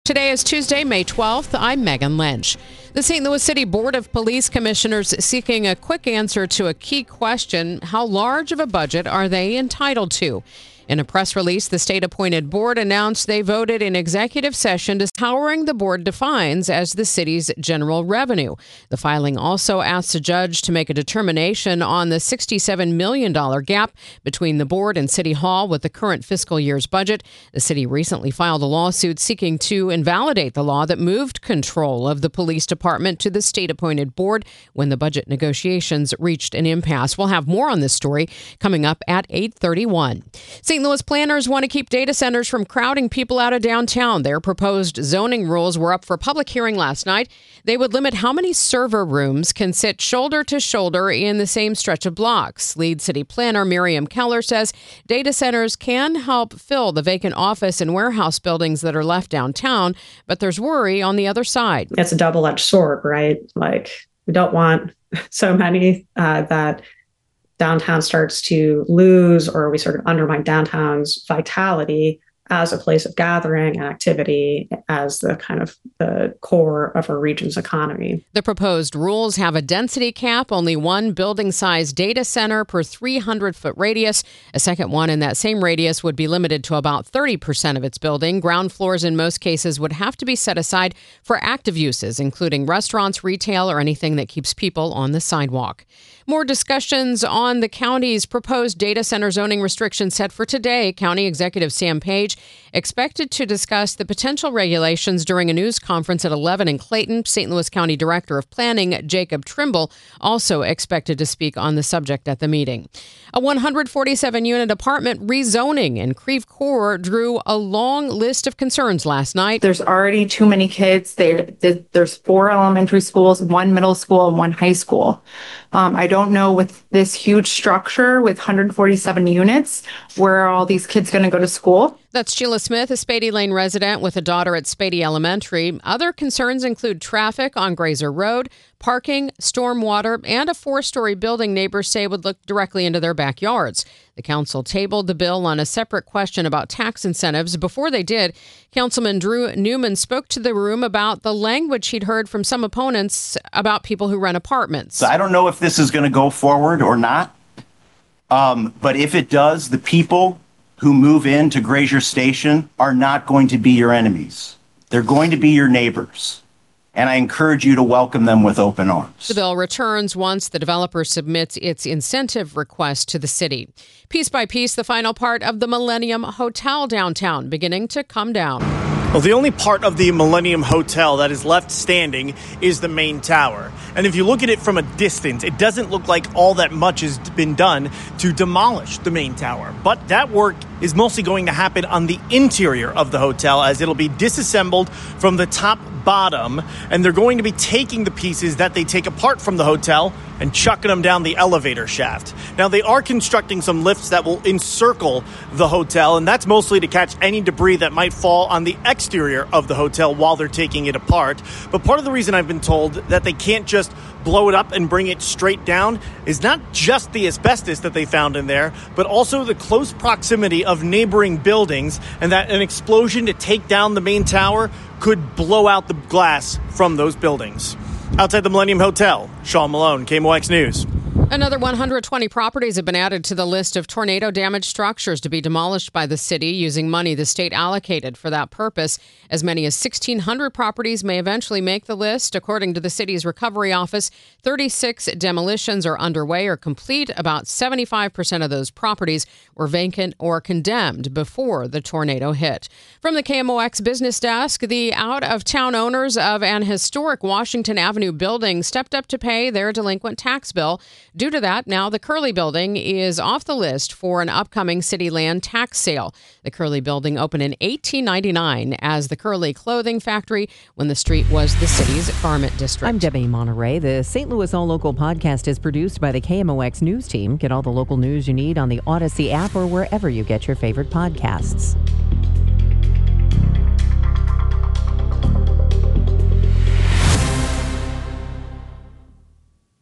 Today is Tuesday, May 12th. I'm Megan Lynch. The St. Louis City Board of Police Commissioners seeking a quick answer to a key question: how large of a budget are they entitled to? In a press release, the state-appointed board announced they voted in executive session to powering the board defines as the city's general revenue. The filing also asks a judge to make a determination on the $67 million gap between the board and City Hall with the current fiscal year's budget. The city recently filed a lawsuit seeking to invalidate the law that moved control of the police department to the state-appointed board when the budget negotiations reached an impasse. We'll have more on this story coming up at 8:31. St. Louis planners want to keep data centers from crowding people out of downtown. Their proposed zoning rules were up for public hearing last night. They would limit how many server rooms can sit shoulder to shoulder in the same stretch of blocks. Lead city planner Miriam Keller says data centers can help fill the vacant office and warehouse buildings that are left downtown, but there's worry on the other side. It's a double-edged sword, right? Like, we don't want so many that downtown starts to lose, or we sort of undermine downtown's vitality as a place of gathering and activity, as the kind of the core of a region's economy. The proposed rules have a density cap, only one building-sized data center per 300-foot radius. A second one in that same radius would be limited to about 30% of its building. Ground floors in most cases would have to be set aside for active uses, including restaurants, retail, or anything that keeps people on the sidewalk. More discussions on the county's proposed data center zoning restrictions set for today. County Executive Sam Page expected to discuss the potential regulations during a news conference at 11 in Clayton. St. Louis County Director of Planning Jacob Trimble also expected to speak on the subject at the meeting. A 147-unit apartment rezoning in Creve Coeur drew a long list of concerns last night. There's already too many kids. There's 4 elementary schools, 1 middle school, and 1 high school. I don't know, with this huge structure with 147 units, where are all these kids going to go to school? That's Sheila Smith, a Spady Lane resident with a daughter at Spady Elementary. Other concerns include traffic on Grazer Road, parking, stormwater, and a 4-story building neighbors say would look directly into their backyards. The council tabled the bill on a separate question about tax incentives. Before they did, Councilman Drew Newman spoke to the room about the language he'd heard from some opponents about people who rent apartments. So I don't know if this is going to go forward or not, but if it does, the people who move into Grazer Station are not going to be your enemies. They're going to be your neighbors. And I encourage you to welcome them with open arms. The bill returns once the developer submits its incentive request to the city. Piece by piece, the final part of the Millennium Hotel downtown beginning to come down. Well, the only part of the Millennium Hotel that is left standing is the main tower. And if you look at it from a distance, it doesn't look like all that much has been done to demolish the main tower. But that work is mostly going to happen on the interior of the hotel, as it'll be disassembled from the top bottom, and they're going to be taking the pieces that they take apart from the hotel and chucking them down the elevator shaft. Now, they are constructing some lifts that will encircle the hotel, and that's mostly to catch any debris that might fall on the exterior of the hotel while they're taking it apart. But part of the reason I've been told that they can't just blow it up and bring it straight down is not just the asbestos that they found in there, but also the close proximity of neighboring buildings, and that an explosion to take down the main tower could blow out the glass from those buildings. Outside the Millennium Hotel, Sean Malone, KMOX News. Another 120 properties have been added to the list of tornado-damaged structures to be demolished by the city using money the state allocated for that purpose. As many as 1,600 properties may eventually make the list. According to the city's recovery office, 36 demolitions are underway or complete. About 75% of those properties were vacant or condemned before the tornado hit. From the KMOX business desk, the out-of-town owners of an historic Washington Avenue building stepped up to pay their delinquent tax bill. Due to that, now the Curley Building is off the list for an upcoming city land tax sale. The Curley Building opened in 1899 as the Curley Clothing Factory when the street was the city's garment district. I'm Debbie Monterey. The St. Louis All Local podcast is produced by the KMOX News team. Get all the local news you need on the Odyssey app or wherever you get your favorite podcasts.